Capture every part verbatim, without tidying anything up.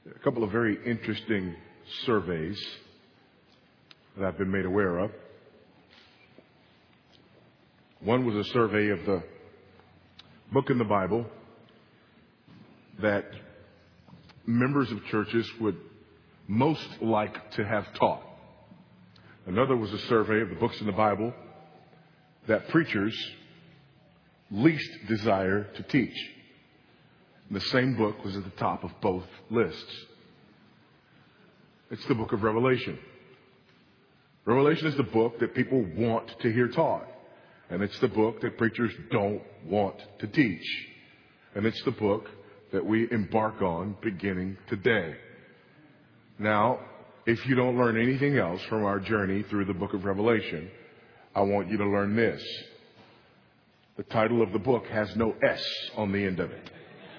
A couple of very interesting surveys that I've been made aware of. One was a survey of the book in the Bible that members of churches would most like to have taught. Another was a survey of the books in the Bible that preachers least desire to teach. And the same book was at the top of both lists. It's the book of Revelation. Revelation is the book that people want to hear taught. And it's the book that preachers don't want to teach. And it's the book that we embark on beginning today. Now, if you don't learn anything else from our journey through the book of Revelation, I want you to learn this. The title of the book has no S on the end of it.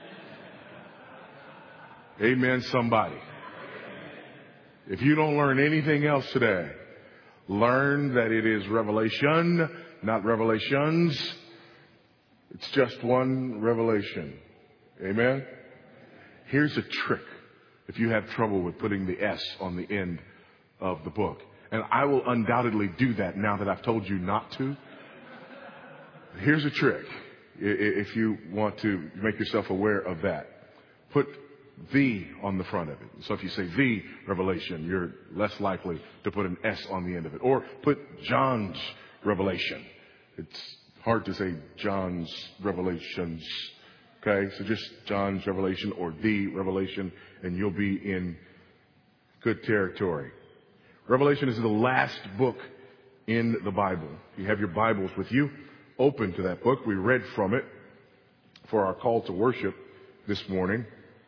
Amen, somebody. If you don't learn anything else today, learn that it is Revelation, not Revelations. It's just one revelation. Amen? Here's a trick if you have trouble with putting the S on the end of the book. And I will undoubtedly do that now that I've told you not to. Here's a trick if you want to make yourself aware of that. Put the on the front of it. So if you say the Revelation, you're less likely to put an S on the end of it. Or put John's Revelation. It's hard to say John's Revelations. Okay, so just John's Revelation or the Revelation, and you'll be in good territory. Revelation is the last book in the Bible. If you have your Bibles with you, open to that book. We read from it for our call to worship this morning.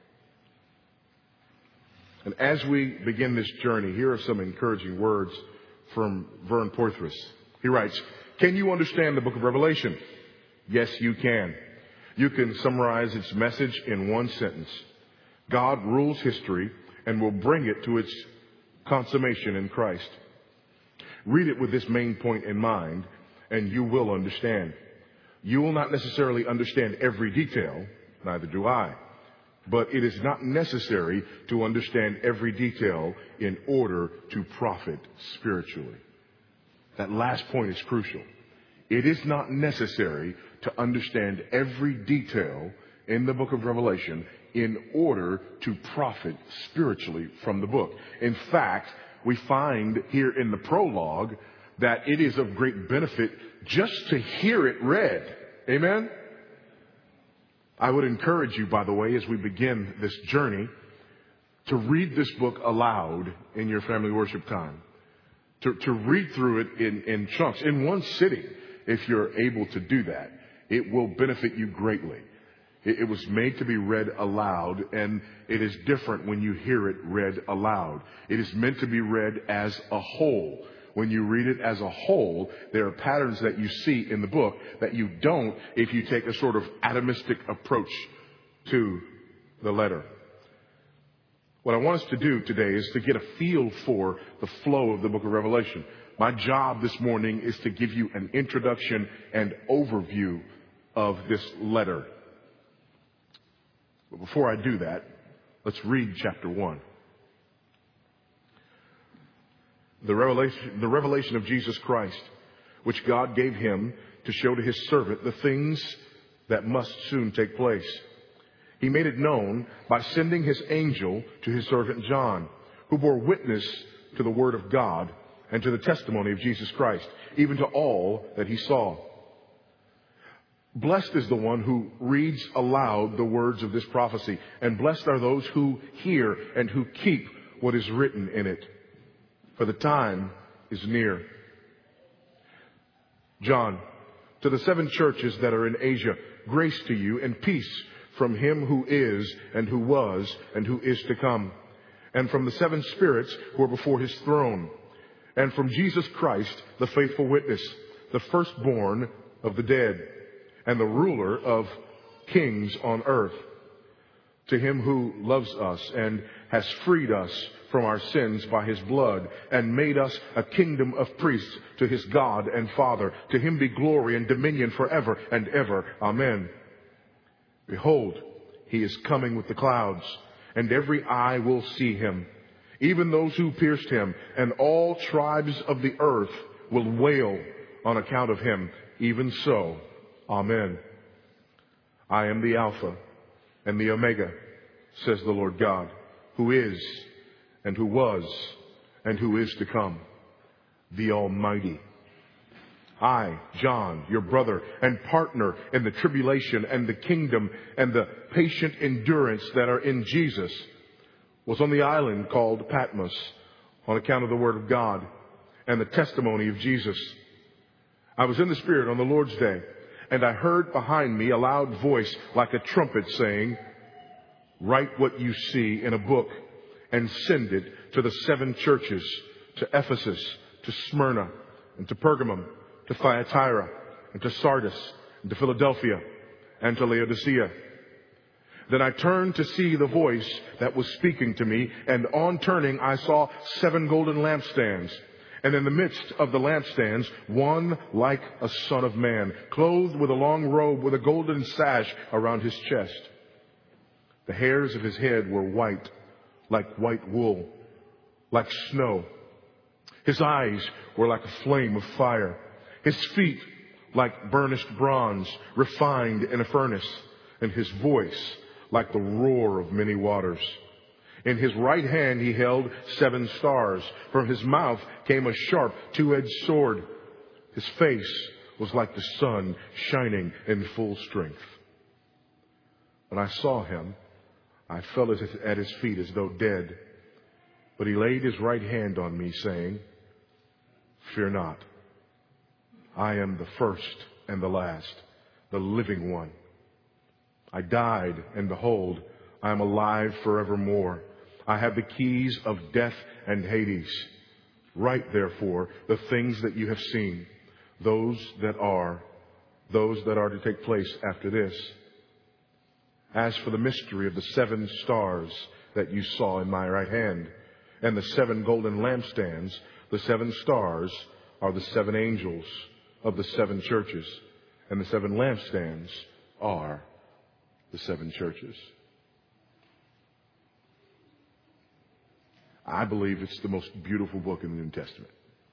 And as we begin this journey, here are some encouraging words from Vern Porthras. He writes, "Can you understand the book of Revelation? Yes, you can. You can summarize its message in one sentence. God rules history and will bring it to its consummation in Christ. Read it with this main point in mind, and you will understand. You will not necessarily understand every detail, neither do I. But it is not necessary to understand every detail in order to profit spiritually." That last point is crucial. It is not necessary to understand every detail in the book of Revelation in order to profit spiritually from the book. In fact, we find here in the prologue that it is of great benefit just to hear it read. Amen? I would encourage you, by the way, as we begin this journey, to read this book aloud in your family worship time. To, to read through it in, in chunks, in one sitting, if you're able to do that. It will benefit you greatly. It, it was made to be read aloud, and it is different when you hear it read aloud. It is meant to be read as a whole. When you read it as a whole, there are patterns that you see in the book that you don't if you take a sort of atomistic approach to the letter. What I want us to do today is to get a feel for the flow of the book of Revelation. My job this morning is to give you an introduction and overview of this letter. But before I do that, let's read chapter one. The revelation, the revelation of Jesus Christ, which God gave him to show to his servant the things that must soon take place. He made it known by sending his angel to his servant John, who bore witness to the word of God and to the testimony of Jesus Christ, even to all that he saw. Blessed is the one who reads aloud the words of this prophecy, and blessed are those who hear and who keep what is written in it. For the time is near. John, to the seven churches that are in Asia, grace to you and peace from him who is and who was and who is to come, and from the seven spirits who are before his throne, and from Jesus Christ, the faithful witness, the firstborn of the dead, and the ruler of kings on earth. To him who loves us and has freed us from our sins by his blood and made us a kingdom of priests to his God and Father. To him be glory and dominion forever and ever. Amen. Behold, he is coming with the clouds, and every eye will see him, even those who pierced him, and all tribes of the earth will wail on account of him. Even so, Amen. I am the Alpha and the Omega, says the Lord God, who is, and who was, and who is to come, the Almighty. I, John, your brother and partner in the tribulation and the kingdom and the patient endurance that are in Jesus, was on the island called Patmos on account of the word of God and the testimony of Jesus. I was in the Spirit on the Lord's day, and I heard behind me a loud voice like a trumpet saying, write what you see in a book and send it to the seven churches, to Ephesus, to Smyrna, and to Pergamum, to Thyatira, and to Sardis, and to Philadelphia, and to Laodicea. Then I turned to see the voice that was speaking to me, and on turning I saw seven golden lampstands. And in the midst of the lampstands, one like a son of man, clothed with a long robe with a golden sash around his chest. The hairs of his head were white, like white wool, like snow. His eyes were like a flame of fire. His feet like burnished bronze, refined in a furnace. And his voice like the roar of many waters. In his right hand he held seven stars. From his mouth came a sharp two-edged sword. His face was like the sun shining in full strength. When I saw him, I fell at his feet as though dead. But he laid his right hand on me, saying, fear not. I am the first and the last, the living one. I died, and behold, I am alive forevermore. I have the keys of death and Hades. Write, therefore, the things that you have seen, those that are, those that are to take place after this. As for the mystery of the seven stars that you saw in my right hand, and the seven golden lampstands, the seven stars are the seven angels of the seven churches, and the seven lampstands are the seven churches. I believe it's the most beautiful book in the New Testament.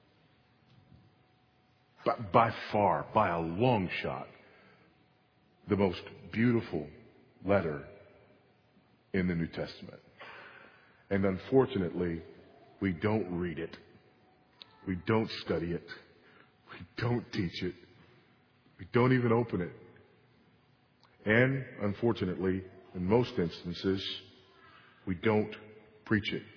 But by far, by a long shot, the most beautiful letter in the New Testament. And unfortunately, we don't read it. We don't study it. We don't teach it. We don't even open it. And unfortunately, in most instances, we don't preach it.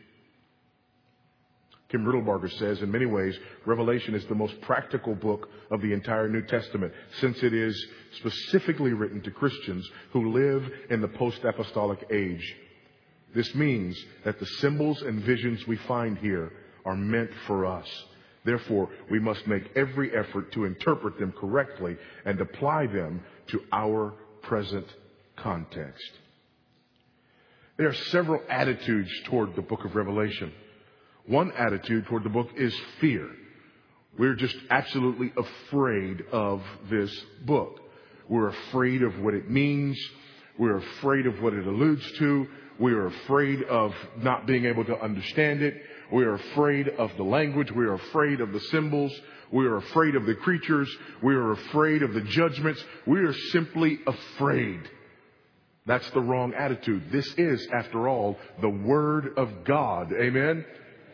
Kim Riddlebarger says, in many ways, Revelation is the most practical book of the entire New Testament, since it is specifically written to Christians who live in the post-apostolic age. This means that the symbols and visions we find here are meant for us. Therefore, we must make every effort to interpret them correctly and apply them to our present context. There are several attitudes toward the book of Revelation. One attitude toward the book is fear. We're just absolutely afraid of this book. We're afraid of what it means. We're afraid of what it alludes to. We are afraid of not being able to understand it. We are afraid of the language. We are afraid of the symbols. We are afraid of the creatures. We are afraid of the judgments. We are simply afraid. That's the wrong attitude. This is, after all, the Word of God. Amen?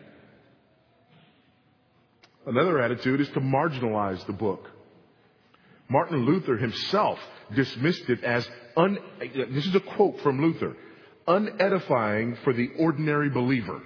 Another attitude is to marginalize the book. Martin Luther himself dismissed it as, un- this is a quote from Luther, unedifying for the ordinary believer.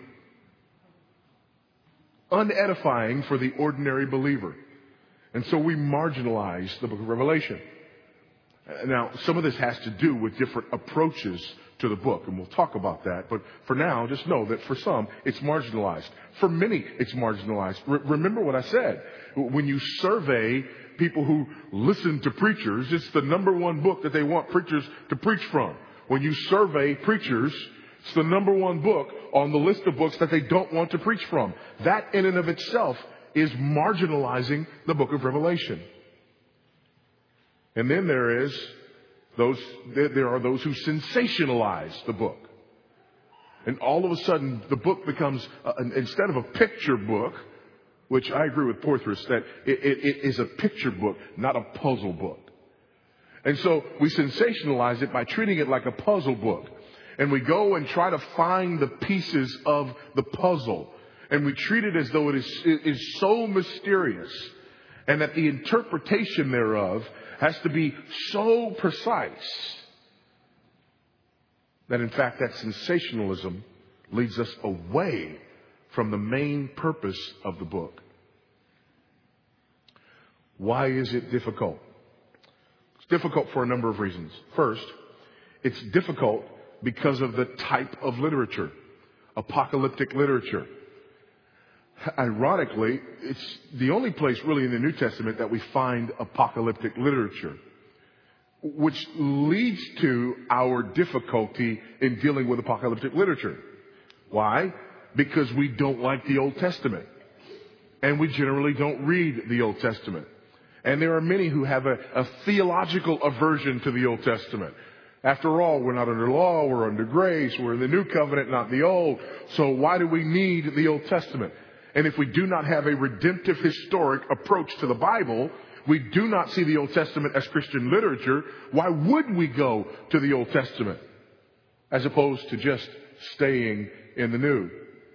Unedifying for the ordinary believer. And so we marginalize the book of Revelation. Now, some of this has to do with different approaches to the book, and we'll talk about that. But for now, just know that for some, it's marginalized. For many, it's marginalized. Re- remember what I said. When you survey people who listen to preachers, it's the number one book that they want preachers to preach from. When you survey preachers, it's the number one book on the list of books that they don't want to preach from. That in and of itself is marginalizing the book of Revelation. And then there is those, there are those who sensationalize the book. And all of a sudden, the book becomes, uh, instead of a picture book, which I agree with Porthos, that it, it, it is a picture book, not a puzzle book. And so we sensationalize it by treating it like a puzzle book. And we go and try to find the pieces of the puzzle. And we treat it as though it is, it is so mysterious. And that the interpretation thereof has to be so precise. That in fact that sensationalism leads us away from the main purpose of the book. Why is it difficult? It's difficult for a number of reasons. First, it's difficult because of the type of literature, apocalyptic literature. Ironically, it's the only place really in the New Testament that we find apocalyptic literature, which leads to our difficulty in dealing with apocalyptic literature. Why? Because we don't like the Old Testament. And we generally don't read the Old Testament. And there are many who have a, a theological aversion to the Old Testament. After all, we're not under law, we're under grace, we're in the new covenant, not the old. So why do we need the Old Testament? And if we do not have a redemptive historic approach to the Bible, we do not see the Old Testament as Christian literature, why would we go to the Old Testament as opposed to just staying in the New?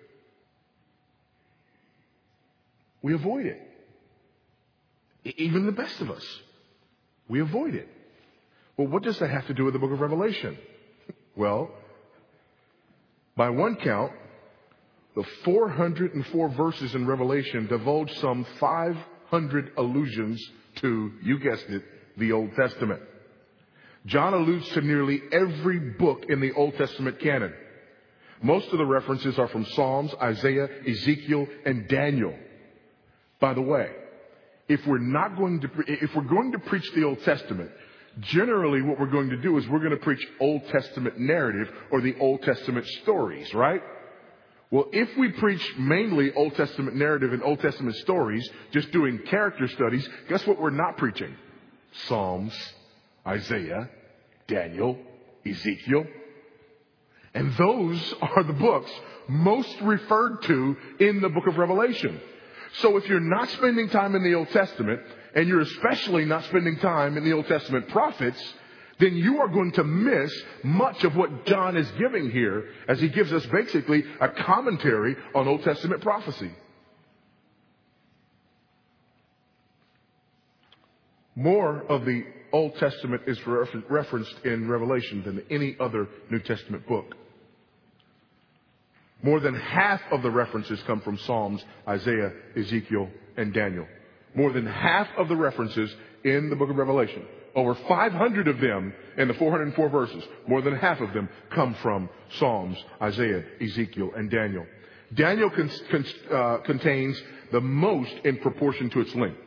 We avoid it. Even the best of us. We avoid it. Well, what does that have to do with the book of Revelation? Well, by one count, the four hundred four verses in Revelation divulge some five hundred allusions to, you guessed it, the Old Testament. John alludes to nearly every book in the Old Testament canon. Most of the references are from Psalms, Isaiah, Ezekiel, and Daniel. By the way, if we're not going to, if we're going to preach the Old Testament, generally what we're going to do is we're going to preach Old Testament narrative or the Old Testament stories, right? Well, if we preach mainly Old Testament narrative and Old Testament stories, just doing character studies, guess what we're not preaching? Psalms, Isaiah, Daniel, Ezekiel. And those are the books most referred to in the book of Revelation. So if you're not spending time in the Old Testament, and you're especially not spending time in the Old Testament prophets, then you are going to miss much of what John is giving here as he gives us basically a commentary on Old Testament prophecy. More of the Old Testament is referenced in Revelation than any other New Testament book. More than half of the references come from Psalms, Isaiah, Ezekiel, and Daniel. More than half of the references in the book of Revelation, over five hundred of them in the four hundred four verses, more than half of them come from Psalms, Isaiah, Ezekiel, and Daniel. Daniel con- con- uh, contains the most in proportion to its length.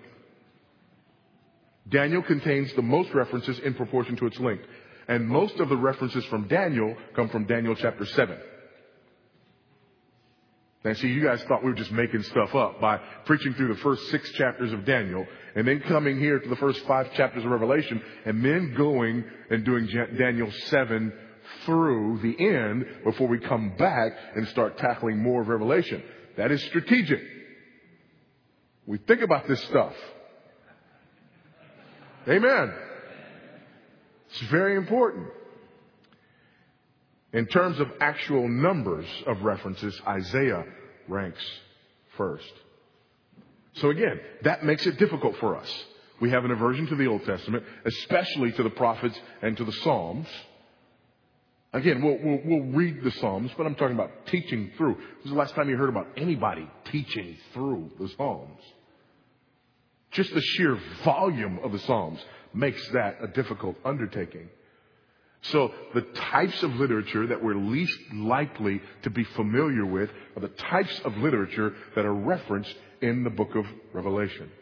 Daniel contains the most references in proportion to its length. And most of the references from Daniel come from Daniel chapter seven. Now, see, you guys thought we were just making stuff up by preaching through the first six chapters of Daniel and then coming here to the first five chapters of Revelation and then going and doing Daniel seven through the end before we come back and start tackling more of Revelation. That is strategic. We think about this stuff. Amen. It's very important. In terms of actual numbers of references, Isaiah ranks first. So again, that makes it difficult for us. We have an aversion to the Old Testament, especially to the prophets and to the Psalms. Again, we'll, we'll, we'll read the Psalms, but I'm talking about teaching through. When was the last time you heard about anybody teaching through the Psalms? Just the sheer volume of the Psalms makes that a difficult undertaking. So the types of literature that we're least likely to be familiar with are the types of literature that are referenced in the book of Revelation.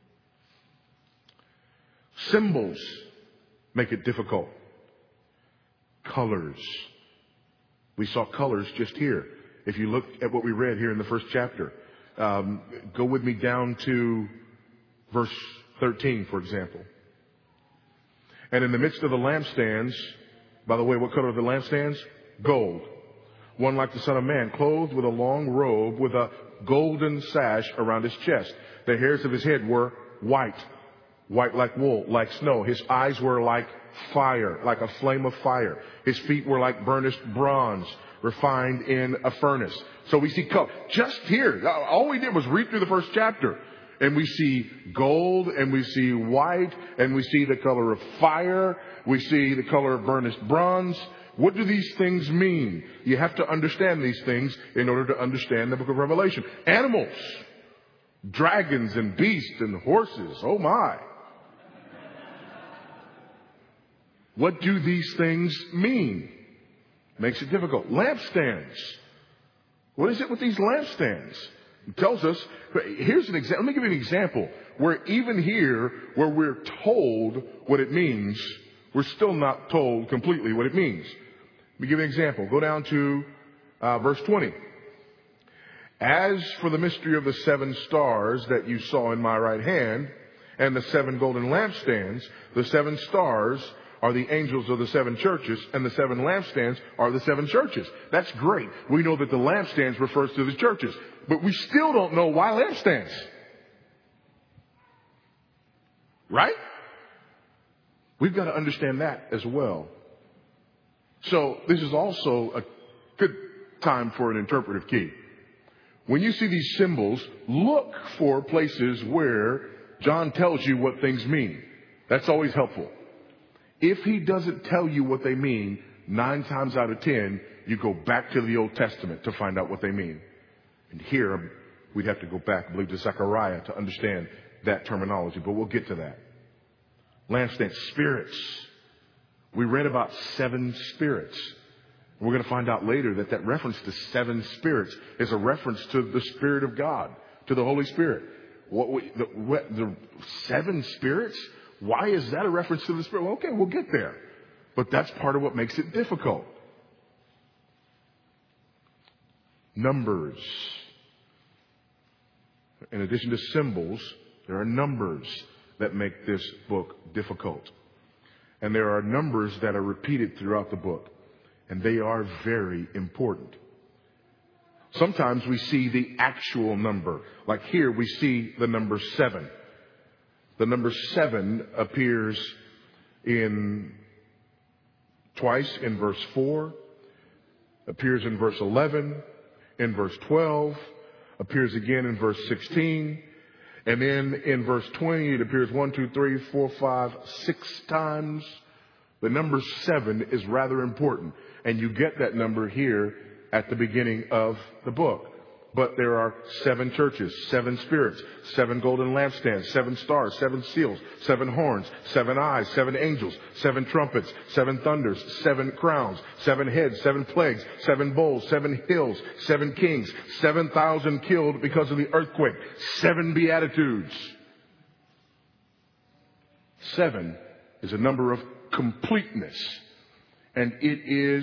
Symbols make it difficult. Colors. We saw colors just here. If you look at what we read here in the first chapter, um, go with me down to verse thirteen, for example. And in the midst of the lampstands, by the way, what color are the lampstands? Gold. one like the Son of Man, clothed with a long robe with a golden sash around his chest. The hairs of his head were white, white like wool, like snow. His eyes were like fire, like a flame of fire. His feet were like burnished bronze, refined in a furnace. So we see color. Just here, all we did was read through the first chapter. And we see gold, and we see white, and we see the color of fire. We see the color of burnished bronze. What do these things mean? You have to understand these things in order to understand the book of Revelation. Animals, dragons and beasts and horses. Oh my. What do these things mean? Makes it difficult. Lampstands. What is it with these lampstands? It tells us, here's an example. Let me give you an example where even here, where we're told what it means, we're still not told completely what it means. Let me give you an example. Go down to uh, verse twenty. As for the mystery of the seven stars that you saw in my right hand and the seven golden lampstands, the seven stars are the angels of the seven churches, and the seven lampstands are the seven churches. That's great. We know that the lampstands refers to the churches, but we still don't know why lampstands. Right? We've got to understand that as well. So this is also a good time for an interpretive key. When you see these symbols, look for places where John tells you what things mean. That's always helpful. If he doesn't tell you what they mean, nine times out of ten, you go back to the Old Testament to find out what they mean. And here, we'd have to go back, I believe, to Zechariah to understand that terminology, but we'll get to that. Lampstand, spirits. We read about seven spirits. We're going to find out later that that reference to seven spirits is a reference to the Spirit of God, to the Holy Spirit. What we, the, what, the seven spirits? Why is that a reference to the Spirit? Well, okay, we'll get there. But that's part of what makes it difficult. Numbers. In addition to symbols, there are numbers that make this book difficult. And there are numbers that are repeated throughout the book. And they are very important. Sometimes we see the actual number. Like here, we see the number seven. The number seven appears in twice in verse four, appears in verse eleven, in verse twelve, appears again in verse sixteen, and then in verse twenty it appears one, two, three, four, five, six times. The number seven is rather important, and you get that number here at the beginning of the book. But there are seven churches, seven spirits, seven golden lampstands, seven stars, seven seals, seven horns, seven eyes, seven angels, seven trumpets, seven thunders, seven crowns, seven heads, seven plagues, seven bowls, seven hills, seven kings, seven thousand killed because of the earthquake, seven beatitudes. Seven is a number of completeness. And it is,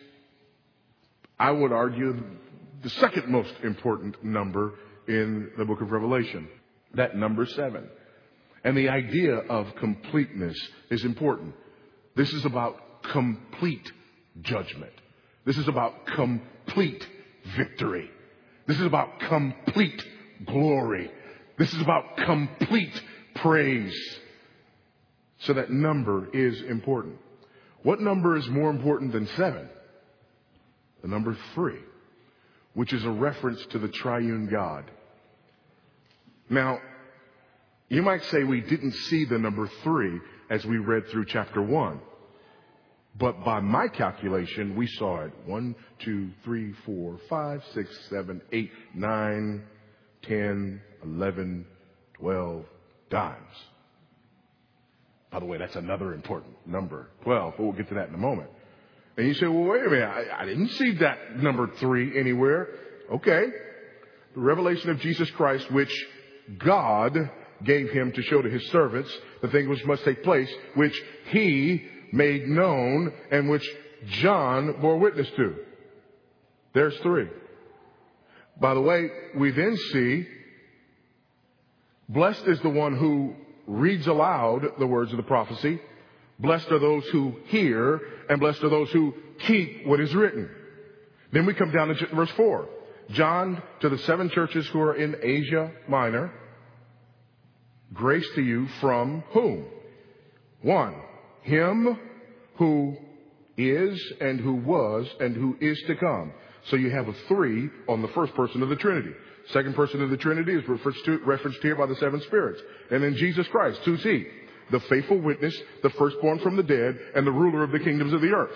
I would argue, the second most important number in the book of Revelation. That number seven. And the idea of completeness is important. This is about complete judgment. This is about complete victory. This is about complete glory. This is about complete praise. So that number is important. What number is more important than seven? The number three, which is a reference to the triune God. Now, you might say we didn't see the number three as we read through chapter one. But by my calculation, we saw it one, two, three, four, five, six, seven, eight, nine, ten, eleven, twelve times. By the way, that's another important number, twelve, but we'll get to that in a moment. And you say, well, wait a minute, I, I didn't see that number three anywhere. Okay. The revelation of Jesus Christ, which God gave him to show to his servants the things which must take place, which he made known and which John bore witness to. There's three. By the way, we then see, blessed is the one who reads aloud the words of the prophecy. Blessed are those who hear, and blessed are those who keep what is written. Then we come down to verse four. John, to the seven churches who are in Asia Minor, grace to you from whom? One, him who is and who was and who is to come. So you have a three on the first person of the Trinity. Second person of the Trinity is referenced, to, referenced here by the seven spirits. And then Jesus Christ, who's he? The faithful witness, the firstborn from the dead, and the ruler of the kingdoms of the earth.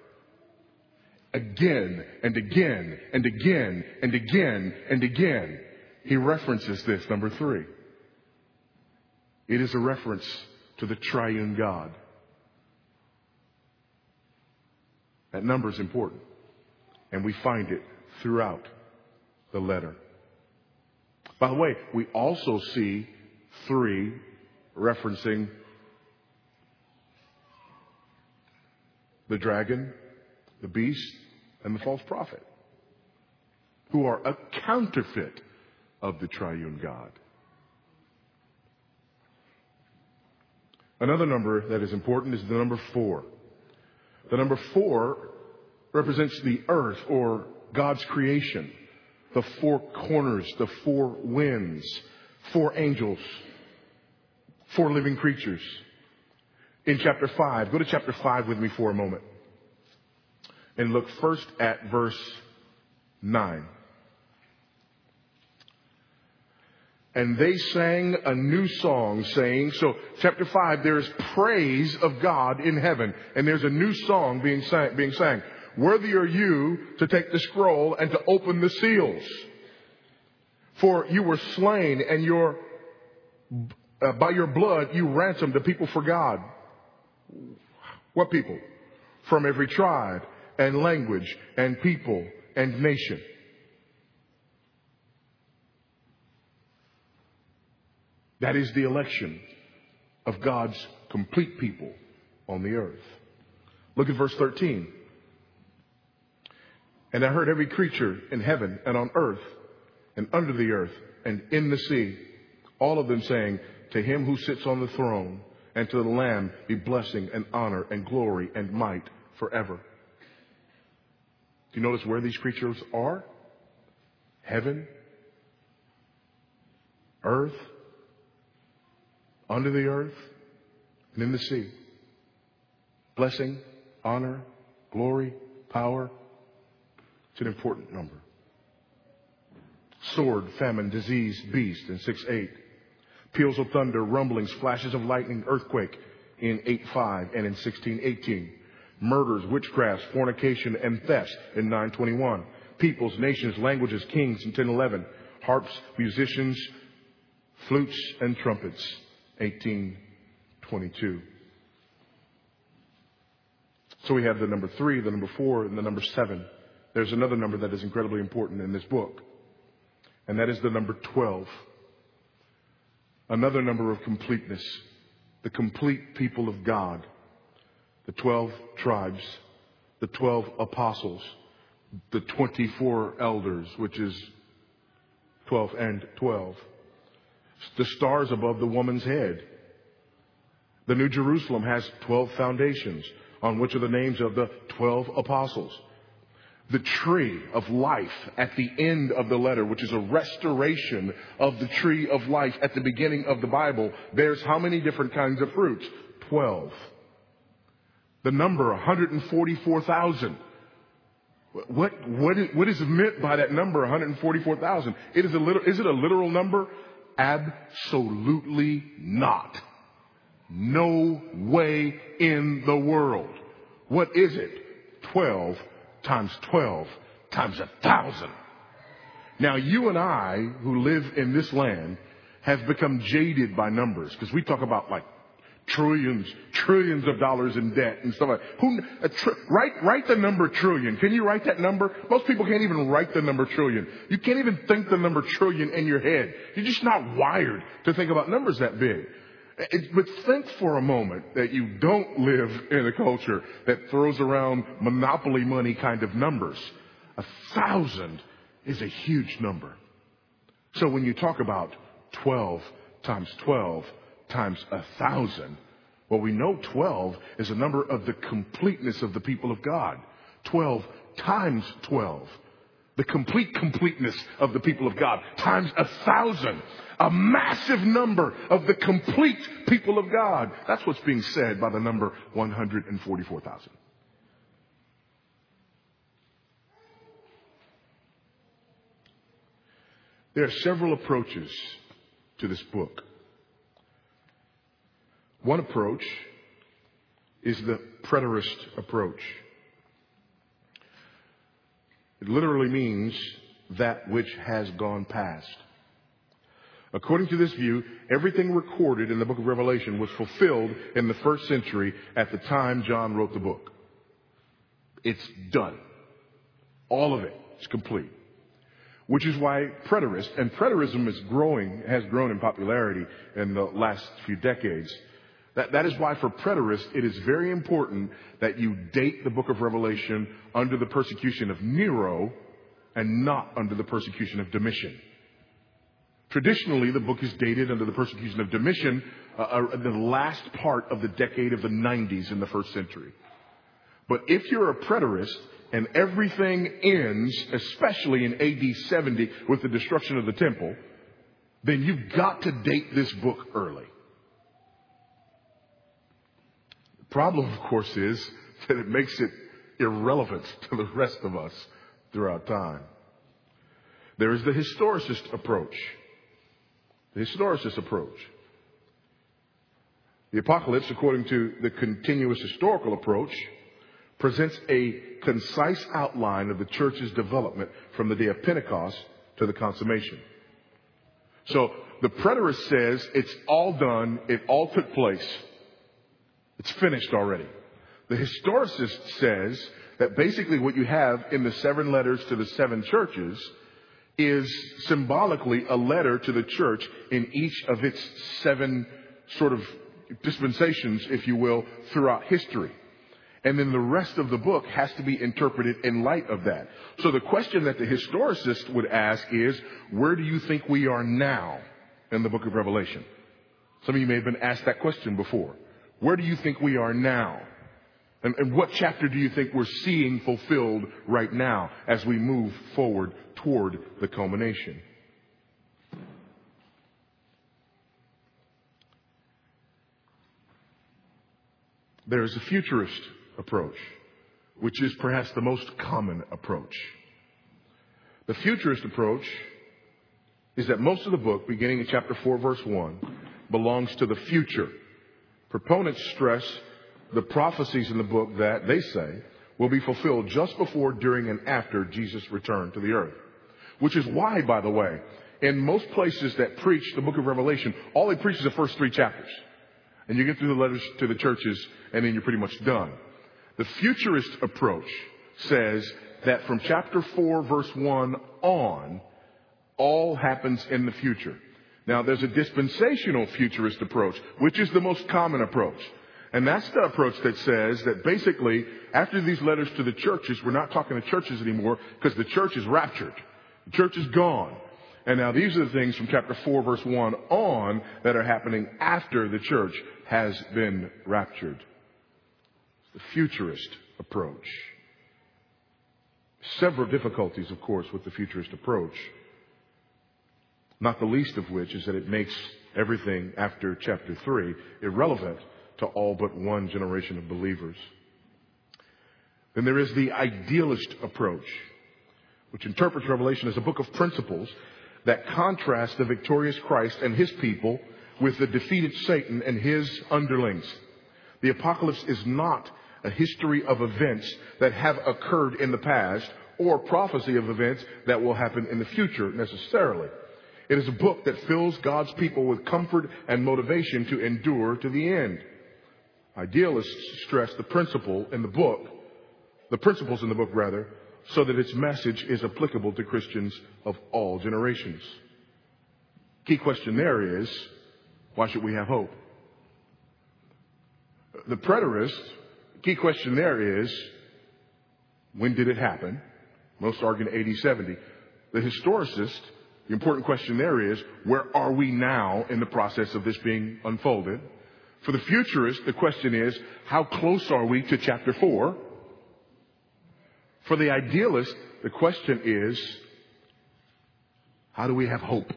Again and again and again and again and again, he references this, number three. It is a reference to the triune God. That number is important, and we find it throughout the letter. By the way, we also see three referencing the dragon, the beast, and the false prophet, who are a counterfeit of the triune God. Another number that is important is the number four. The number four represents the earth, or God's creation, the four corners, the four winds, four angels, four living creatures. In chapter five, go to chapter five with me for a moment and look first at verse nine. And they sang a new song saying, so chapter five, there's praise of God in heaven. And there's a new song being sang, being sang. Worthy are you to take the scroll and to open the seals. For you were slain, and your, uh, by your blood you ransomed the people for God. What people? From every tribe and language and people and nation. That is the election of God's complete people on the earth. Look at verse thirteen. And I heard every creature in heaven and on earth and under the earth and in the sea, all of them saying, to him who sits on the throne and to the Lamb be blessing and honor and glory and might forever. Do you notice where these creatures are? Heaven, earth, under the earth, and in the sea. Blessing, honor, glory, power. It's an important number. Sword, famine, disease, beast in six eight. Peals of thunder, rumblings, flashes of lightning, earthquake in eight five and in sixteen eighteen. Murders, witchcrafts, fornication, and thefts in nine twenty-one. Peoples, nations, languages, kings in ten eleven. Harps, musicians, flutes, and trumpets, eighteen twenty-two. So we have the number three, the number four, and the number seven. There's another number that is incredibly important in this book, and that is the number twelve. Another number of completeness. The complete people of God. The twelve tribes. The twelve apostles. The twenty-four elders, which is twelve and twelve. The stars above the woman's head. The New Jerusalem has twelve foundations, on which are the names of the twelve apostles. The tree of life at the end of the letter, which is a restoration of the tree of life at the beginning of the Bible, bears how many different kinds of fruits? Twelve. The number one hundred forty-four thousand. What, what, is, what is meant by that number one hundred forty-four thousand? It is a literal, is it a literal number? Absolutely not. No way in the world. What is it? Twelve times twelve times a thousand. Now, you and I, who live in this land, have become jaded by numbers, because we talk about like trillions, trillions of dollars in debt and stuff like that. Who, a tr- write, write the number trillion. Can you write that number? Most people can't even write the number trillion. You can't even think the number trillion in your head. You're just not wired to think about numbers that big. It, but think for a moment that you don't live in a culture that throws around monopoly money kind of numbers. A thousand is a huge number. So when you talk about twelve times twelve times a thousand, well, we know twelve is a number of the completeness of the people of God. twelve times twelve. The complete completeness of the people of God times a thousand. A massive number of the complete people of God. That's what's being said by the number one hundred forty-four thousand. There are several approaches to this book. One approach is the preterist approach. It literally means that which has gone past. According to this view, everything recorded in the book of Revelation was fulfilled in the first century at the time John wrote the book. It's done. All of it is complete. Which is why preterist, and preterism is growing, has grown in popularity in the last few decades. That, that is why for preterists, it is very important that you date the book of Revelation under the persecution of Nero and not under the persecution of Domitian. Traditionally, the book is dated under the persecution of Domitian, uh, uh, the last part of the decade of the nineties in the first century. But if you're a preterist and everything ends, especially in A D seventy with the destruction of the temple, then you've got to date this book early. The problem, of course, is that it makes it irrelevant to the rest of us throughout time. There is the historicist approach. The historicist approach. The Apocalypse, according to the continuous historical approach, presents a concise outline of the church's development from the day of Pentecost to the consummation. So the preterist says it's all done, it all took place, it's finished already. The historicist says that basically what you have in the seven letters to the seven churches is symbolically a letter to the church in each of its seven sort of dispensations, if you will, throughout history. And then the rest of the book has to be interpreted in light of that. So the question that the historicist would ask is, where do you think we are now in the book of Revelation? Some of you may have been asked that question before. Where do you think we are now? And, and what chapter do you think we're seeing fulfilled right now as we move forward toward the culmination? There is a futurist approach, which is perhaps the most common approach. The futurist approach is that most of the book, beginning in chapter four, verse one, belongs to the future. Proponents stress the prophecies in the book that, they say, will be fulfilled just before, during, and after Jesus' return to the earth. Which is why, by the way, in most places that preach the book of Revelation, all they preach is the first three chapters. And you get through the letters to the churches, and then you're pretty much done. The futurist approach says that from chapter four, verse one on, all happens in the future. Now, there's a dispensational futurist approach, which is the most common approach. And that's the approach that says that basically, after these letters to the churches, we're not talking to churches anymore because the church is raptured. The church is gone. And now these are the things from chapter four, verse one on that are happening after the church has been raptured. The futurist approach. Several difficulties, of course, with the futurist approach. Not the least of which is that it makes everything after chapter three irrelevant to all but one generation of believers. Then there is the idealist approach, which interprets Revelation as a book of principles that contrast the victorious Christ and his people with the defeated Satan and his underlings. The Apocalypse is not a history of events that have occurred in the past or prophecy of events that will happen in the future necessarily. It is a book that fills God's people with comfort and motivation to endure to the end. Idealists stress the principle in the book, the principles in the book rather, so that its message is applicable to Christians of all generations. Key question there is, why should we have hope? The preterist, key question there is, when did it happen? Most argue in A D seventy. The historicist, the important question there is, where are we now in the process of this being unfolded? For the futurist, the question is, how close are we to chapter four? For the idealist, the question is, how do we have hope?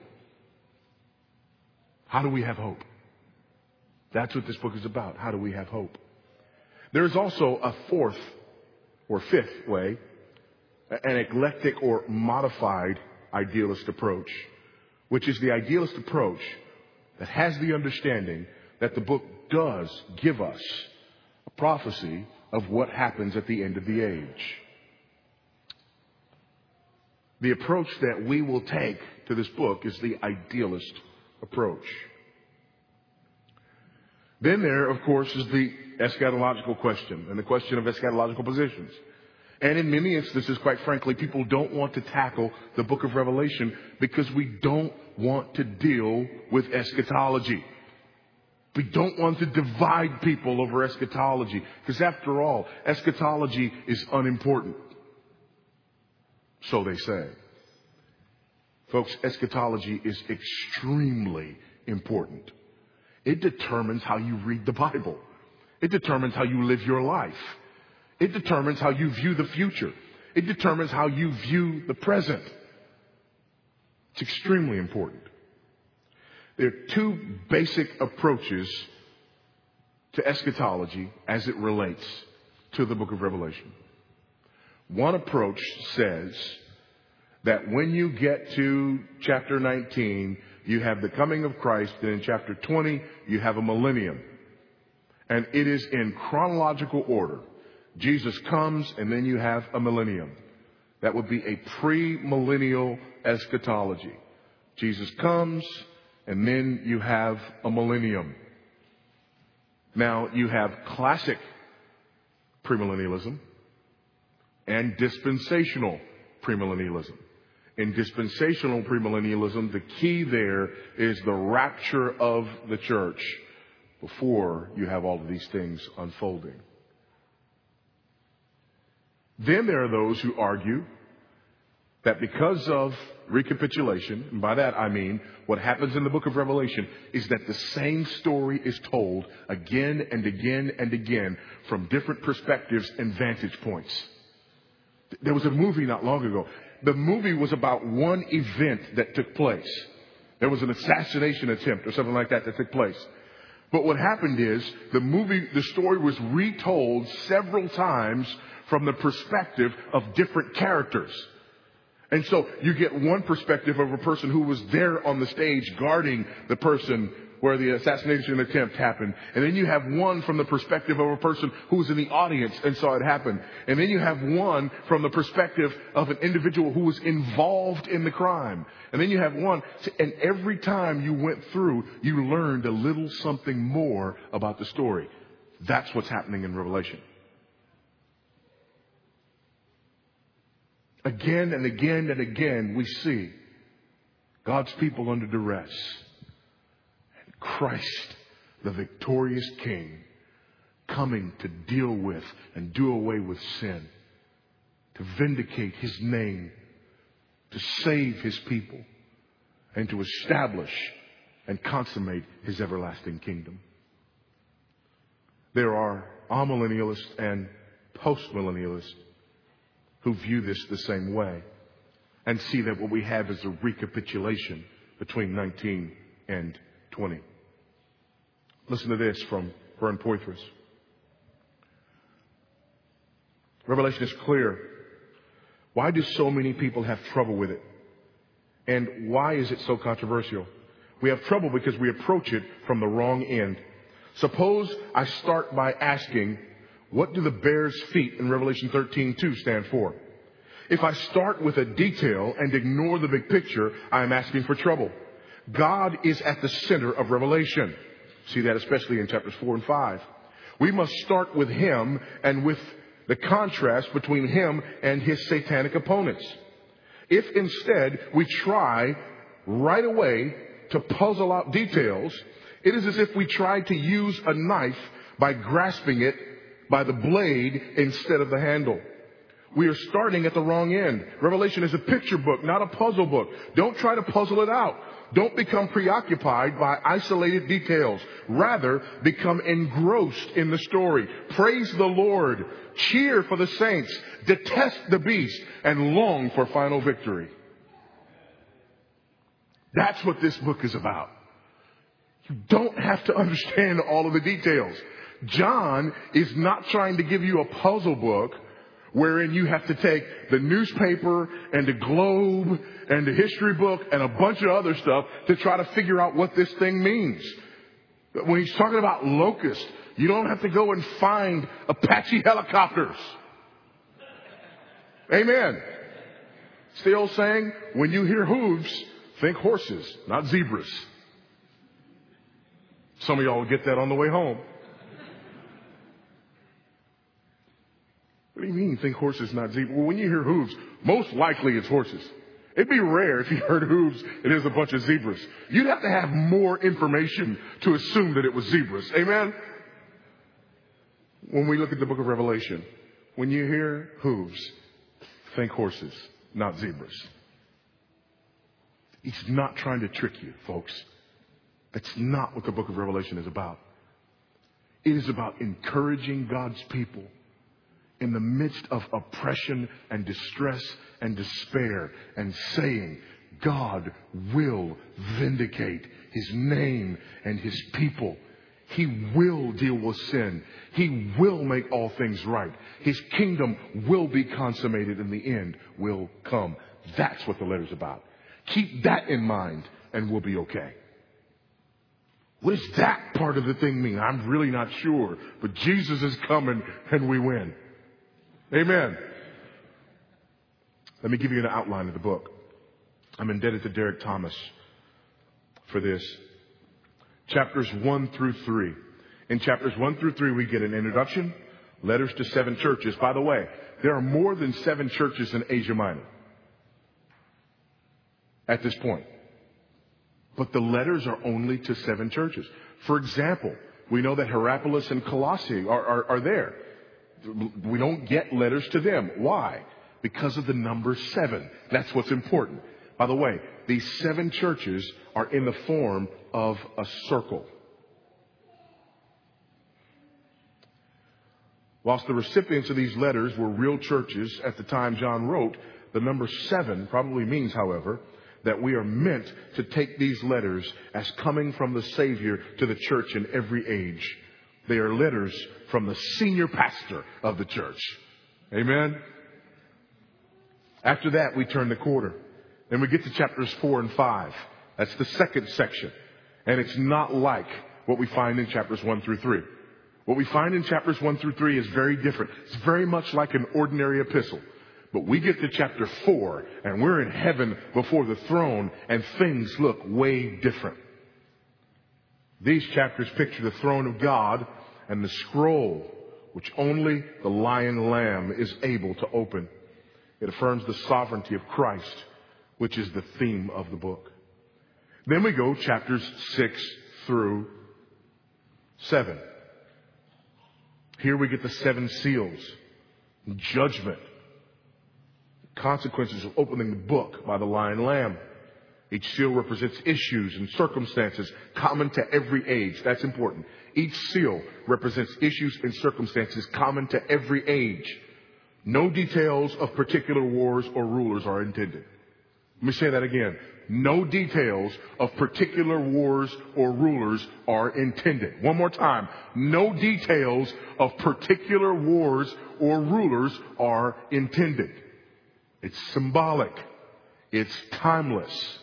How do we have hope? That's what this book is about. How do we have hope? There is also a fourth or fifth way, an eclectic or modified idealist approach, which is the idealist approach that has the understanding that the book does give us a prophecy of what happens at the end of the age. The approach that we will take to this book is the idealist approach. Then there, of course, is the eschatological question and the question of eschatological positions. And in many instances, quite frankly, people don't want to tackle the book of Revelation because we don't want to deal with eschatology. We don't want to divide people over eschatology because, after all, eschatology is unimportant. So they say. Folks, eschatology is extremely important. It determines how you read the Bible. It determines how you live your life. It determines how you view the future. It determines how you view the present. It's extremely important. There are two basic approaches to eschatology as it relates to the book of Revelation. One approach says that when you get to chapter nineteen, you have the coming of Christ, and in chapter twenty, you have a millennium. And it is in chronological order. Jesus comes, and then you have a millennium. That would be a pre-millennial eschatology. Jesus comes, and then you have a millennium. Now, you have classic premillennialism and dispensational premillennialism. In dispensational premillennialism, the key there is the rapture of the church before you have all of these things unfolding. Then there are those who argue that because of recapitulation, and by that I mean what happens in the book of Revelation is that the same story is told again and again and again from different perspectives and vantage points. There was a movie not long ago. The movie was about one event that took place. There was an assassination attempt or something like that that took place. But what happened is the movie, the story was retold several times from the perspective of different characters. And so you get one perspective of a person who was there on the stage guarding the person where the assassination attempt happened. And then you have one from the perspective of a person who was in the audience and saw it happen. And then you have one from the perspective of an individual who was involved in the crime. And then you have one. And every time you went through, you learned a little something more about the story. That's what's happening in Revelation. Again and again and again, we see God's people under duress. And Christ, the victorious King, coming to deal with and do away with sin, to vindicate his name, to save his people, and to establish and consummate his everlasting kingdom. There are amillennialists and postmillennialists who view this the same way and see that what we have is a recapitulation between nineteen and twenty. Listen to this from Vern Poythress. Revelation is clear. Why do so many people have trouble with it? And why is it so controversial? We have trouble because we approach it from the wrong end. Suppose I start by asking, what do the bear's feet in Revelation thirteen two stand for? If I start with a detail and ignore the big picture, I am asking for trouble. God is at the center of Revelation. See that especially in chapters four and five. We must start with him and with the contrast between him and his satanic opponents. If instead we try right away to puzzle out details, it is as if we tried to use a knife by grasping it by the blade instead of the handle. we are starting at the wrong end. Revelation is a picture book, not a puzzle book. Don't try to puzzle it out. Don't become preoccupied by isolated details. Rather, become engrossed in the story. Praise the Lord. Cheer for the saints. Detest the beast and long for final victory. That's what this book is about. You don't have to understand all of the details. John is not trying to give you a puzzle book wherein you have to take the newspaper and the Globe and the history book and a bunch of other stuff to try to figure out what this thing means. When he's talking about locusts, you don't have to go and find Apache helicopters. Amen. It's the old saying, when you hear hooves, think horses, not zebras. Some of y'all will get that on the way home. What do you mean think horses, not zebras? Well, when you hear hooves, most likely it's horses. It'd be rare if you heard hooves, it is a bunch of zebras. You'd have to have more information to assume that it was zebras. Amen? When we look at the book of Revelation, when you hear hooves, think horses, not zebras. He's not trying to trick you, folks. That's not what the book of Revelation is about. It is about encouraging God's people in the midst of oppression and distress and despair and saying, God will vindicate his name and his people. He will deal with sin. He will make all things right. His kingdom will be consummated and the end will come. That's what the letter's about. Keep that in mind and we'll be okay. What does that part of the thing mean? I'm really not sure. But Jesus is coming and we win. Amen. Let me give you an outline of the book. I'm indebted to Derek Thomas for this. Chapters one through three. In chapters one through three, we get an introduction, letters to seven churches. By the way, there are more than seven churches in Asia Minor at this point. But the letters are only to seven churches. For example, we know that Hierapolis and Colossae are, are, are there. We don't get letters to them. Why? Because of the number seven. That's what's important. By the way, these seven churches are in the form of a circle. Whilst the recipients of these letters were real churches at the time John wrote, the number seven probably means, however, that we are meant to take these letters as coming from the Savior to the church in every age. They are letters from the senior pastor of the church. Amen. After that, we turn the corner. Then we get to chapters four and five. That's the second section. And it's not like what we find in chapters one through three. What we find in chapters one through three is very different. It's very much like an ordinary epistle. But we get to chapter four and we're in heaven before the throne and things look way different. These chapters picture the throne of God and the scroll which only the lion lamb is able to open. It affirms the sovereignty of Christ, which is the theme of the book. Then we go chapters six through seven. Here we get the seven seals, judgment, consequences of opening the book by the lion lamb. Each seal represents issues and circumstances common to every age. That's important. Each seal represents issues and circumstances common to every age. No details of particular wars or rulers are intended. Let me say that again. No details of particular wars or rulers are intended. One more time. No details of particular wars or rulers are intended. It's symbolic. It's timeless.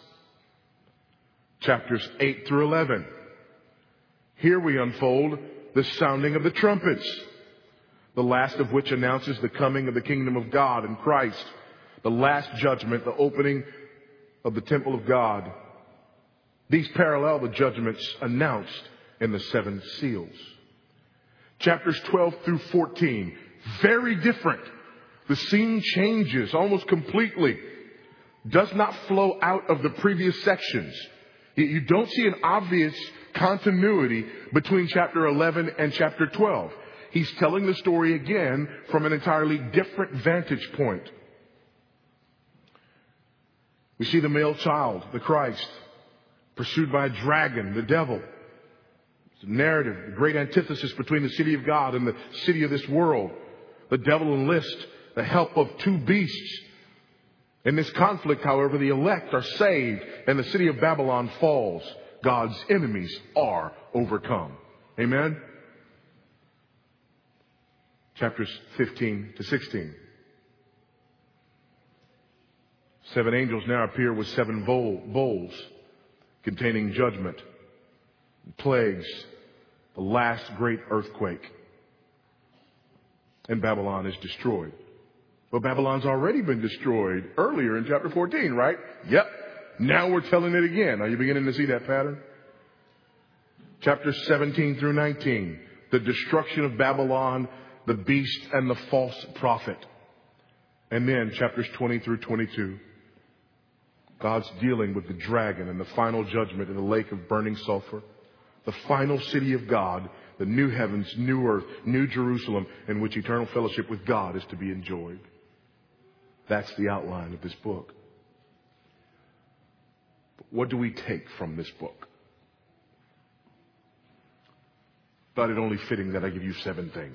Chapters eight through eleven. Here we unfold the sounding of the trumpets, the last of which announces the coming of the kingdom of God in Christ, the last judgment, the opening of the temple of God. These parallel the judgments announced in the seven seals. Chapters twelve through fourteen, very different. The scene changes almost completely. Does not flow out of the previous sections. You don't see an obvious continuity between chapter eleven and chapter twelve. he's telling the story again from an entirely different vantage point. We see the male child, the Christ, pursued by a dragon, the devil. It's a narrative, a great antithesis between the city of God and the city of this world. The devil enlists the help of two beasts. In this conflict, however, the elect are saved and the city of Babylon falls. God's enemies are overcome. Amen? Chapters fifteen to sixteen. Seven angels now appear with seven bowl, bowls containing judgment, plagues, the last great earthquake. And Babylon is destroyed. Well, Babylon's already been destroyed earlier in chapter fourteen, right? Yep. Now we're telling it again. Are you beginning to see that pattern? Chapters seventeen through nineteen. The destruction of Babylon, the beast, and the false prophet. And then chapters twenty through twenty-two. God's dealing with the dragon and the final judgment in the lake of burning sulfur. The final city of God, the new heavens, new earth, new Jerusalem, in which eternal fellowship with God is to be enjoyed. That's the outline of this book. But what do we take from this book? Thought it only fitting that I give you seven things.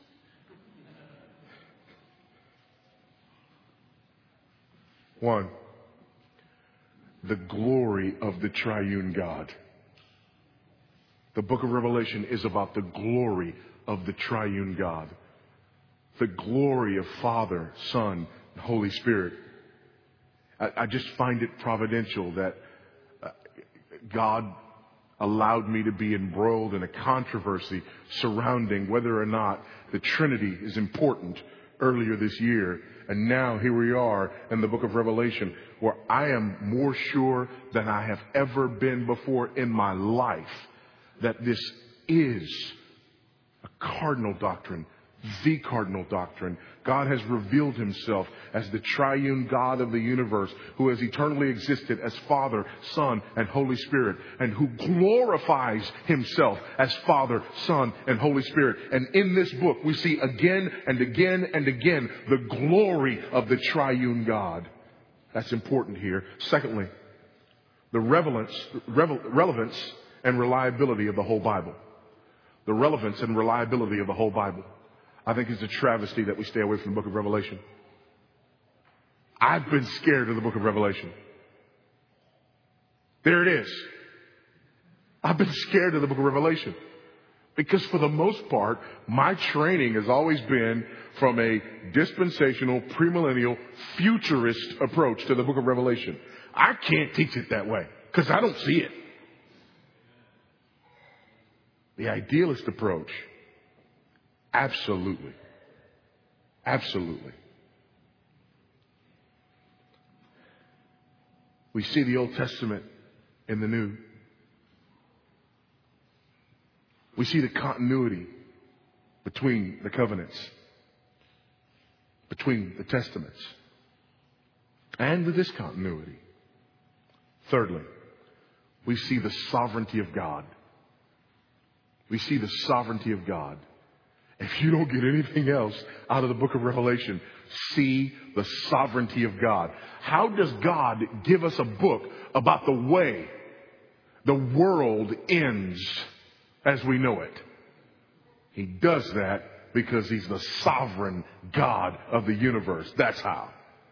One, the glory of the triune God. The book of Revelation is about the glory of the triune God. The glory of Father, Son, and Holy Spirit. I, I just find it providential that uh, God allowed me to be embroiled in a controversy surrounding whether or not the Trinity is important earlier this year. And now here we are in the book of Revelation, where I am more sure than I have ever been before in my life that this is a cardinal doctrine, the cardinal doctrine. God has revealed himself as the triune God of the universe, who has eternally existed as Father, Son, and Holy Spirit, and who glorifies himself as Father, Son, and Holy Spirit. And in this book, we see again and again and again the glory of the triune God. That's important here. Secondly, the relevance, relevance and reliability of the whole Bible. The relevance and reliability of the whole Bible. I think it's a travesty that we stay away from the book of Revelation. I've been scared of the book of Revelation. There it is. I've been scared of the book of Revelation. Because for the most part, my training has always been from a dispensational, premillennial, futurist approach to the book of Revelation. I can't teach it that way because I don't see it. The idealist approach, absolutely. Absolutely. We see the Old Testament in the New. We see the continuity between the covenants, between the testaments, and with this continuity. Thirdly, we see the sovereignty of God. We see the sovereignty of God. If you don't get anything else out of the book of Revelation, see the sovereignty of God. How does God give us a book about the way the world ends as we know it? He does that because he's the sovereign God of the universe. That's how.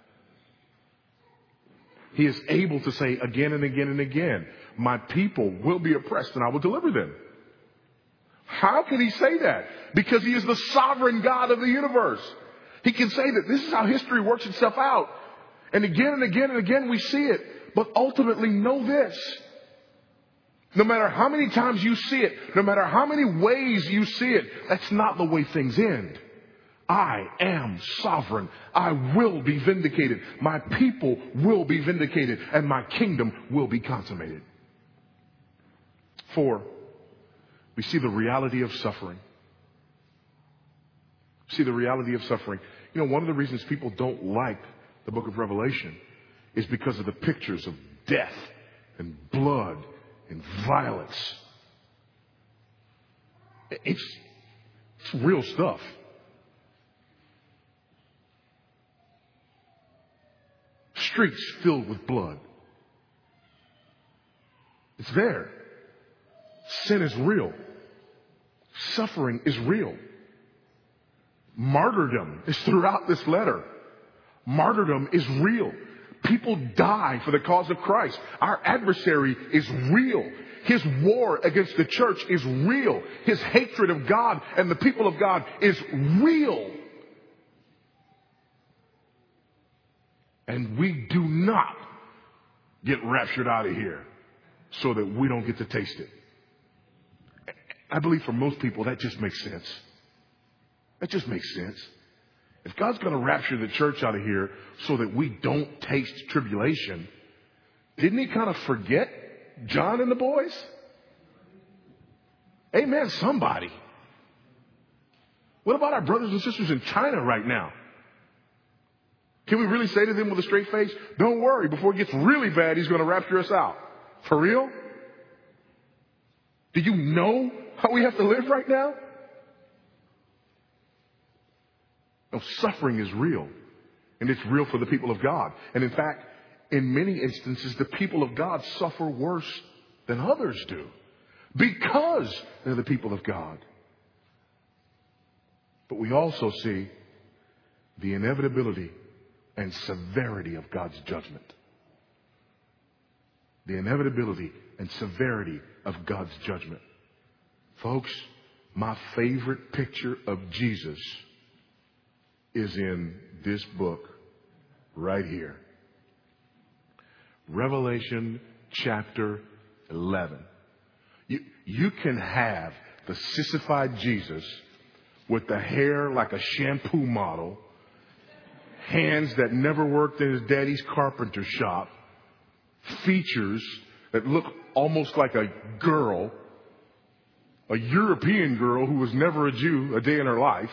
He is able to say again and again and again, my people will be oppressed and I will deliver them. How can he say that? Because he is the sovereign God of the universe. He can say that this is how history works itself out. And again and again and again we see it. But ultimately know this. No matter how many times you see it, no matter how many ways you see it, that's not the way things end. I am sovereign. I will be vindicated. My people will be vindicated. And my kingdom will be consummated. Four, we see the reality of suffering. See the reality of suffering. You know, one of the reasons people don't like the book of Revelation is because of the pictures of death and blood and violence. It's It's real stuff. Streets filled with blood. It's there. Sin is real. Suffering is real. Martyrdom is throughout this letter. Martyrdom is real. People die for the cause of Christ. Our adversary is real. His war against the church is real. His hatred of God and the people of God is real. And we do not get raptured out of here so that we don't get to taste it. I believe for most people that just makes sense. That just makes sense. If God's going to rapture the church out of here so that we don't taste tribulation, didn't he kind of forget John and the boys? Amen, somebody. What about our brothers and sisters in China right now? Can we really say to them with a straight face, don't worry, before it gets really bad, he's going to rapture us out? For real? Do you know how we have to live right now? No, suffering is real. And it's real for the people of God. And in fact, in many instances, the people of God suffer worse than others do. Because they're the people of God. But we also see the inevitability and severity of God's judgment. The inevitability and severity of God's judgment. Folks, my favorite picture of Jesus is in this book right here. Revelation chapter eleven. You, you can have the sissified Jesus with the hair like a shampoo model, hands that never worked in his daddy's carpenter shop, features that look almost like a girl, a European girl who was never a Jew a day in her life,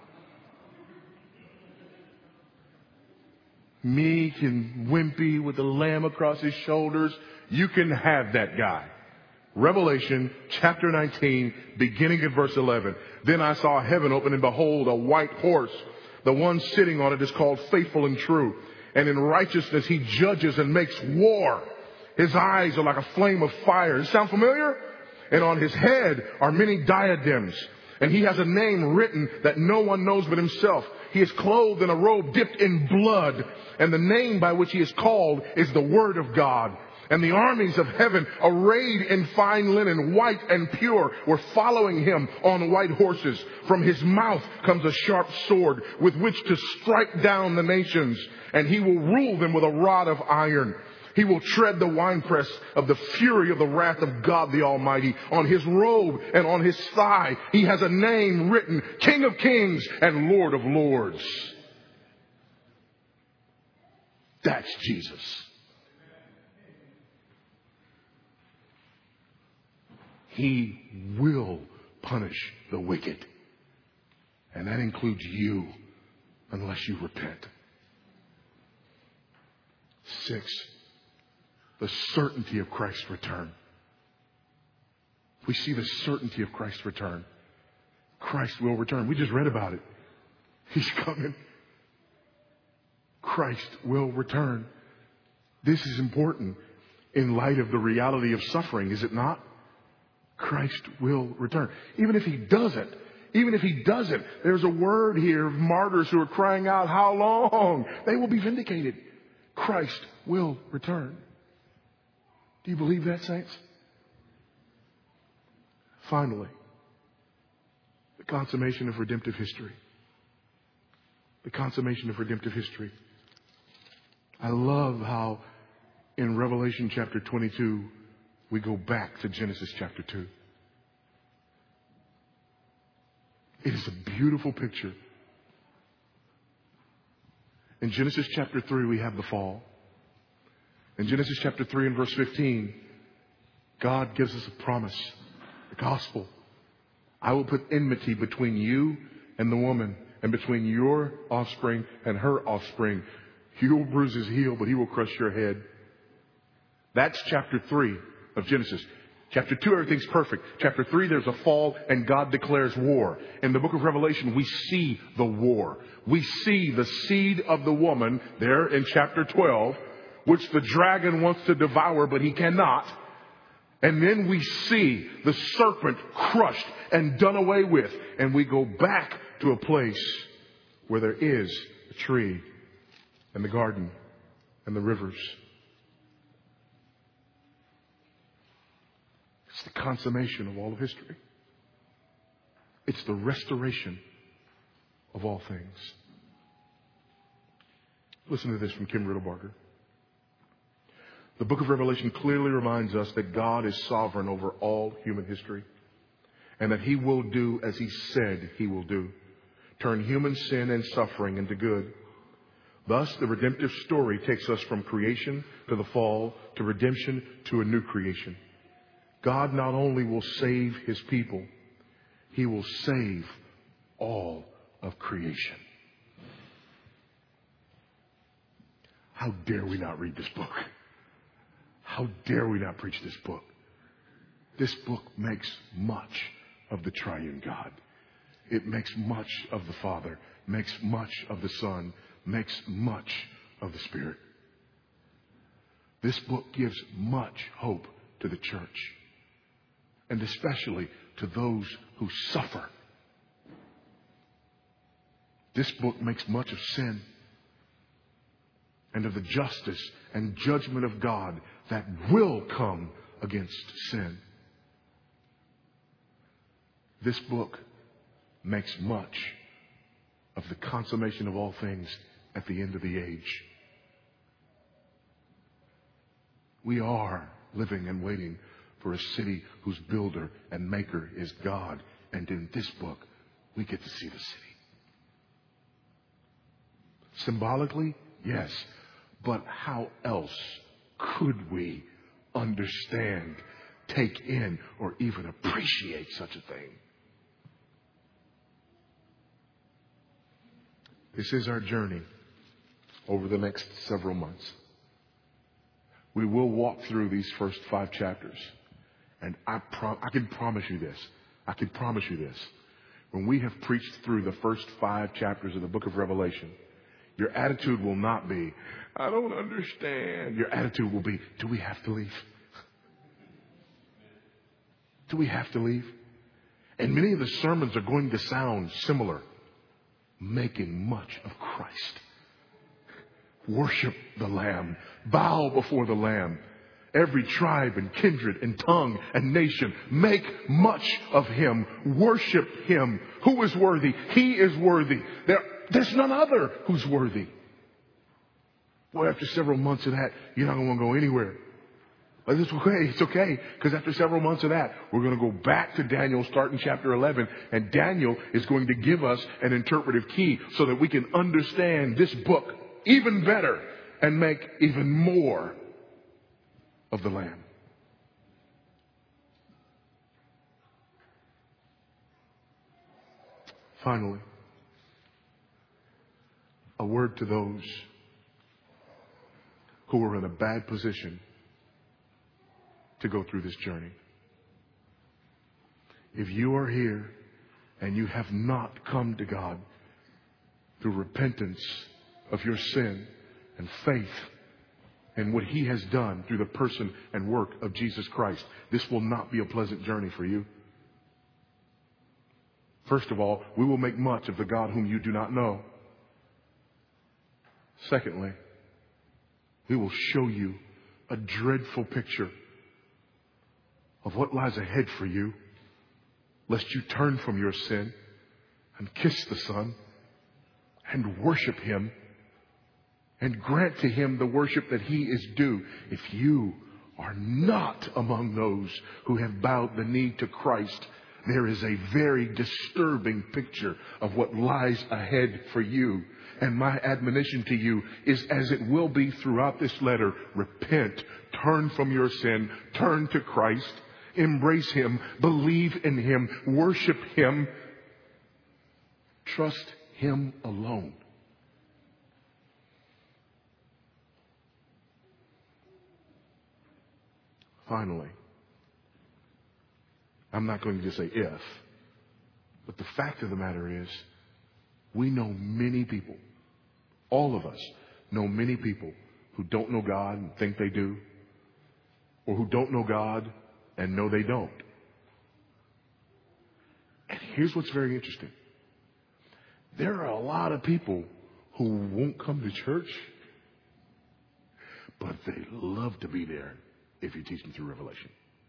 meek and wimpy with the lamb across his shoulders. You can have that guy. Revelation chapter nineteen, beginning at verse eleven. Then I saw heaven open, and behold, a white horse. The one sitting on it is called Faithful and True. And in righteousness he judges and makes war. His eyes are like a flame of fire. Does it sound familiar? And on his head are many diadems. And he has a name written that no one knows but himself. He is clothed in a robe dipped in blood. And the name by which he is called is the Word of God. And the armies of heaven, arrayed in fine linen, white and pure, were following him on white horses. From his mouth comes a sharp sword with which to strike down the nations. And he will rule them with a rod of iron. He will tread the winepress of the fury of the wrath of God the Almighty. On his robe and on his thigh, he has a name written, King of Kings and Lord of Lords. That's Jesus. He will punish the wicked. And that includes you, unless you repent. Six, the certainty of Christ's return. We see the certainty of Christ's return. Christ will return. We just read about it. He's coming. Christ will return. This is important in light of the reality of suffering, is it not? Christ will return. Even if he doesn't, even if he doesn't, there's a word here of martyrs who are crying out, how long? They will be vindicated. Christ will return. Do you believe that, saints? Finally, the consummation of redemptive history. The consummation of redemptive history. I love how in Revelation chapter twenty-two, we go back to Genesis chapter two. It is a beautiful picture. In Genesis chapter three, we have the fall. In Genesis chapter three and verse fifteen, God gives us a promise, the gospel. I will put enmity between you and the woman, and between your offspring and her offspring. You will bruise his heel, but he will crush your head. That's chapter three of Genesis. Chapter two, everything's perfect. Chapter three, there's a fall and God declares war. In the book of Revelation, we see the war. We see the seed of the woman there in chapter twelve, which the dragon wants to devour, but he cannot. And then we see the serpent crushed and done away with. And we go back to a place where there is a tree and the garden and the rivers. It's the consummation of all of history. It's the restoration of all things. Listen to this from Kim Riddle-Barker. The book of Revelation clearly reminds us that God is sovereign over all human history and that he will do as he said he will do, turn human sin and suffering into good. Thus, the redemptive story takes us from creation to the fall to redemption to a new creation. God not only will save his people, he will save all of creation. How dare we not read this book? How dare we not preach this book? This book makes much of the triune God. It makes much of the Father, makes much of the Son, makes much of the Spirit. This book gives much hope to the church, and especially to those who suffer. This book makes much of sin and of the justice and judgment of God that will come against sin. This book makes much of the consummation of all things at the end of the age. We are living and waiting for a city whose builder and maker is God. And in this book, we get to see the city. Symbolically, yes. But how else could we understand, take in, or even appreciate such a thing? This is our journey over the next several months. We will walk through these first five chapters. And I, pro- I can promise you this. I can promise you this. When we have preached through the first five chapters of the book of Revelation, your attitude will not be, I don't understand. Your attitude will be, do we have to leave? Do we have to leave? And many of the sermons are going to sound similar. Making much of Christ. Worship the Lamb. Bow before the Lamb. Every tribe and kindred and tongue and nation, make much of him. Worship him. Who is worthy? He is worthy. There, there's none other who's worthy. Boy, after several months of that, you're not going to want to go anywhere. But it's okay. It's okay. Because after several months of that, we're going to go back to Daniel, start in chapter eleven. And Daniel is going to give us an interpretive key so that we can understand this book even better and make even more of the Lamb. Finally, a word to those who are in a bad position to go through this journey. If you are here and you have not come to God through repentance of your sin and faith in what he has done through the person and work of Jesus Christ, this will not be a pleasant journey for you. First of all, we will make much of the God whom you do not know. Secondly, we will show you a dreadful picture of what lies ahead for you, lest you turn from your sin and kiss the Son and worship him and grant to him the worship that he is due. If you are not among those who have bowed the knee to Christ, there is a very disturbing picture of what lies ahead for you. And my admonition to you is, as it will be throughout this letter, repent, turn from your sin, turn to Christ, embrace him, believe in him, worship him, trust him alone. Finally, I'm not going to just say if, but the fact of the matter is, we know many people, all of us know many people who don't know God and think they do, or who don't know God and know they don't. And here's what's very interesting. There are a lot of people who won't come to church, but they love to be there if you teach them through Revelation.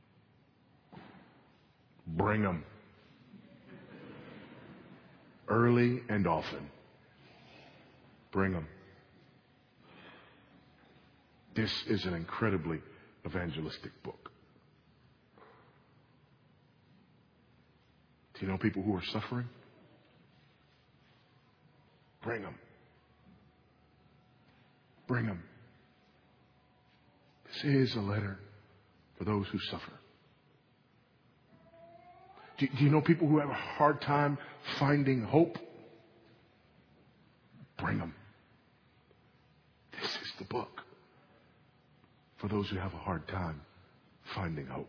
Bring them. Early and often. Bring them. This is an incredibly evangelistic book. Do you know people who are suffering? Bring them. Bring them. This is a letter for those who suffer. Do, do you know people who have a hard time finding hope? Bring them. This is the book for those who have a hard time finding hope.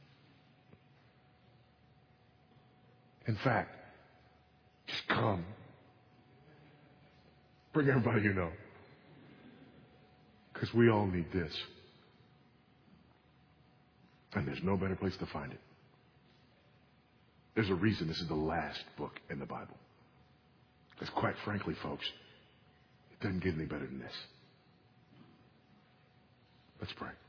In fact, just come. Bring everybody you know. Because we all need this. And there's no better place to find it. There's a reason this is the last book in the Bible. Because quite frankly, folks, it doesn't get any better than this. Let's pray.